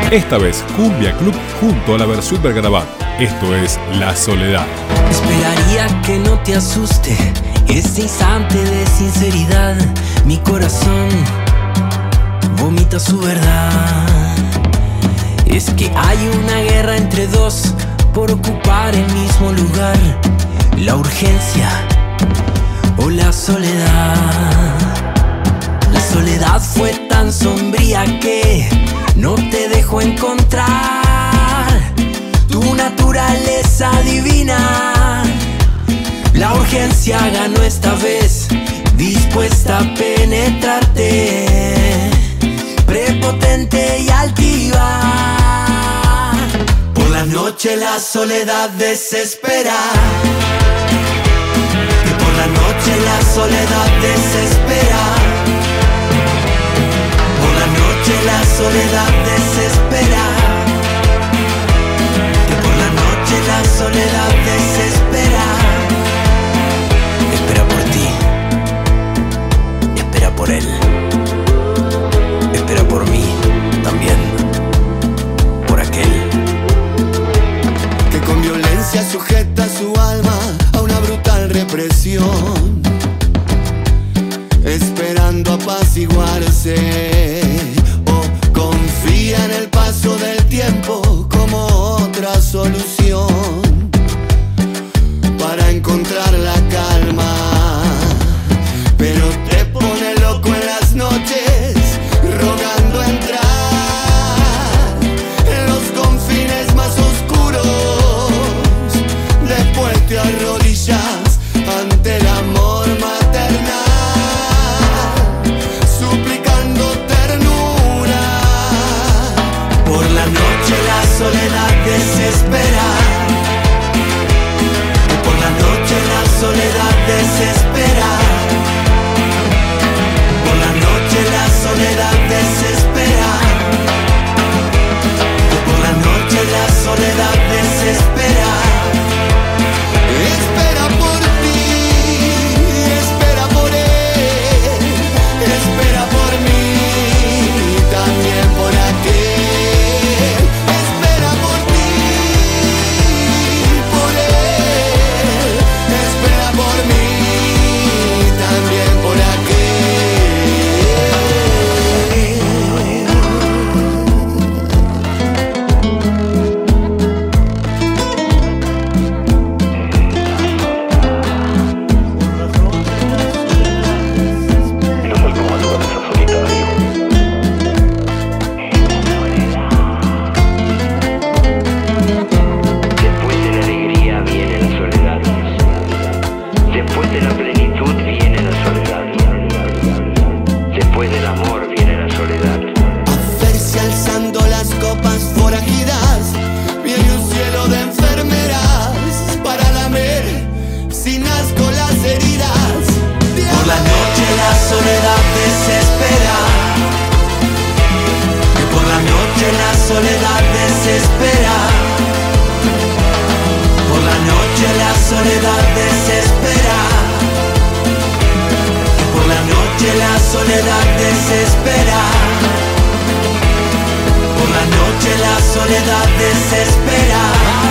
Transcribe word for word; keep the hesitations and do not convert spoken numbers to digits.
Esta vez Cumbia Club junto a la versión Bergarabat. Esto es La Soledad. Esperaría que no te asuste este instante de sinceridad. Mi corazón vomita su verdad. Es que hay una guerra entre dos por ocupar el mismo lugar. La urgencia o la soledad. La soledad fue tan sombría que no te dejó encontrar tu naturaleza divina. La urgencia ganó esta vez, dispuesta a penetrarte, prepotente y altiva. Por la noche la soledad desespera, que por la noche la soledad desespera. Por la noche la soledad desespera, que por la noche la soledad desespera. Espera por ti, espera por él, espera por mí también, por aquel que con violencia sujeta su alma a una brutal represión, esperando apaciguarse, o confía en el paso del tiempo como otra solución para encontrar la calma. Pero te pone loco en las noches, rogando entrar en los confines más oscuros. Después te arrodillas ante el amor maternal, suplicando ternura. Por la noche la soledad desespera, que por la noche la soledad desespera. Por la noche la soledad desespera, que por la noche la soledad desespera. Espera por ti, espera por él, espera por mí, también por aquel. Espera por ti, por él, espera por mí, también por aquel. Después de la alegría viene la soledad. Después de la plenitud viene la soledad. Después del amor viene la soledad. A verse alzando las copas forajidas, viene un cielo de enfermeras para lamer sin asco las heridas. Por la noche la soledad desespera, que por la noche la soledad desespera. Por la noche la soledad desespera, que por la noche la soledad desespera. Por la noche la soledad desespera.